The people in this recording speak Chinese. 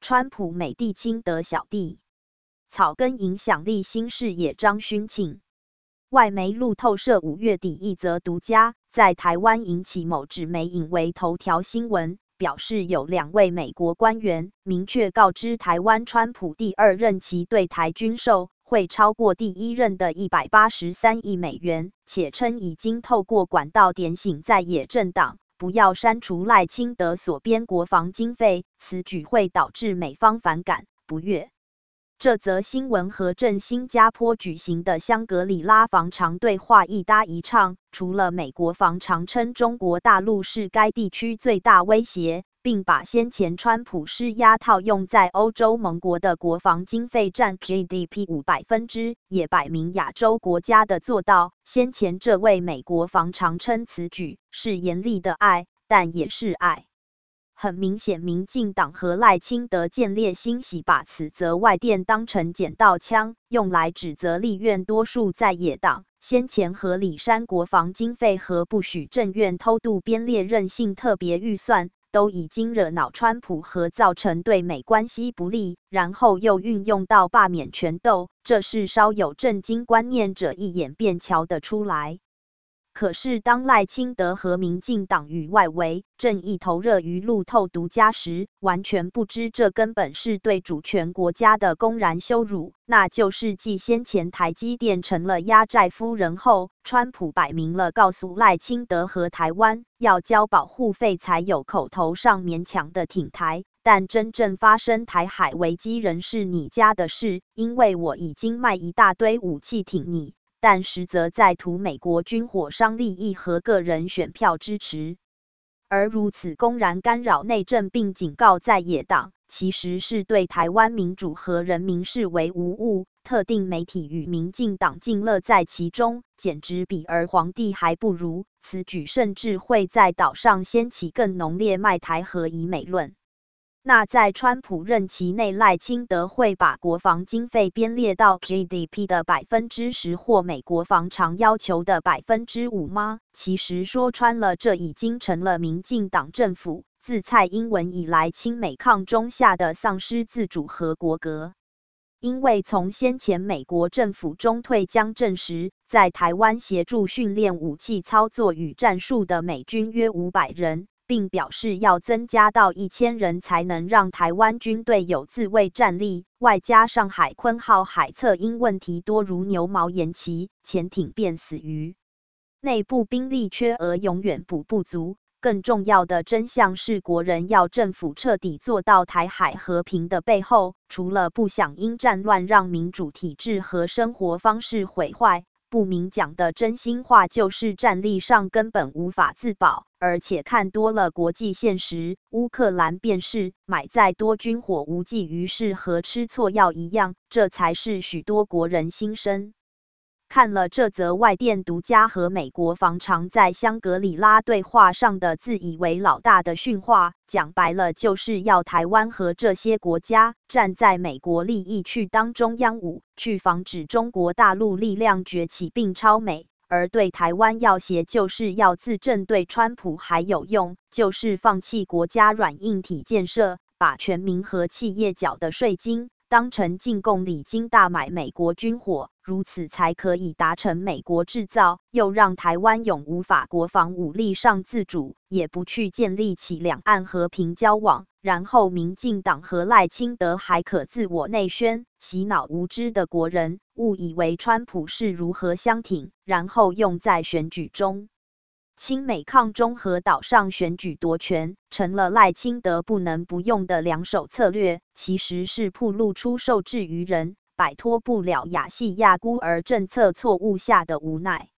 川普美帝亲德小弟，草根影响力新视野张勋庆。外媒路透社5月底一则独家在台湾引起某纸媒引为头条新闻，表示有2位美国官员明确告知台湾川普第2任期对台军售会超过第1任的183亿美元，且称已经透过管道点醒在野政党，不要删除赖清德所编国防经费，此举会导致美方反感不悦。这则新闻核正新加坡举行的香格里拉防长对话一搭一唱，除了美国防长称中国大陆是该地区最大威胁，并把先前川普施压套用在欧洲盟国的国防经费占 GDP 5%，也摆明亚洲国家的做到。先前这位美国防长称此举是严厉的爱，但也是爱。很明显，民进党和赖清德见猎欣喜，把此则外电当成捡到枪，用来指责立院多数在野党先前合理删国防经费和不许政院偷渡编列任性特别预算，都已经惹恼川普和造成对美关系不利，然后又运用到罢免权斗，这是稍有政经观念者一眼便瞧得出来。可是当赖清德和民进党与外围正义头热于路透独家时，完全不知这根本是对主权国家的公然羞辱，那就是继先前台积电成了压寨夫人后，川普摆明了告诉赖清德和台湾要交保护费才有口头上勉强的挺台，但真正发生台海危机仍是你家的事，因为我已经卖一大堆武器挺你，但实则在图美国军火商利益和个人选票支持。而如此公然干扰内政并警告在野党，其实是对台湾民主和人民视为无物，特定媒体与民进党竟乐在其中，简直比儿皇帝还不如。此举甚至会在岛上掀起更浓烈卖台和以美论。那在川普任期内，赖清德会把国防经费编列到 GDP 的10%或美国防长要求的5%吗？其实说穿了，这已经成了民进党政府自蔡英文以来亲美抗中下的丧失自主和国格。因为从先前美国政府中退将证实，在台湾协助训练武器操作与战术的美军约500人。并表示要增加到1000人才能让台湾军队有自卫战力，外加上海鲲号海测因问题多如牛毛延期，潜艇便死于内部兵力缺额永远补不足。更重要的真相是，国人要政府彻底做到台海和平的背后，除了不想因战乱让民主体制和生活方式毁坏，不明讲的真心话就是战力上根本无法自保，而且看多了国际现实，乌克兰便是买再多军火无济于事，和吃错药一样，这才是许多国人心声。看了这则外电独家和美国防长在香格里拉对话上的自以为老大的训话，讲白了就是要台湾和这些国家站在美国利益去当中央舞，去防止中国大陆力量崛起并超美。而对台湾要挟就是要自证，对川普还有用，就是放弃国家软硬体建设，把全民和企业缴的税金当成进贡礼金大买美国军火，如此才可以达成美国制造，又让台湾永无法国防武力上自主，也不去建立起两岸和平交往。然后民进党和赖清德还可自我内宣，洗脑无知的国人，误以为川普是如何相挺，然后用在选举中。亲美抗中和岛上选举夺权，成了赖清德不能不用的两手策略，其实是暴露出受制于人，摆脱不了亚细亚孤儿政策错误下的无奈。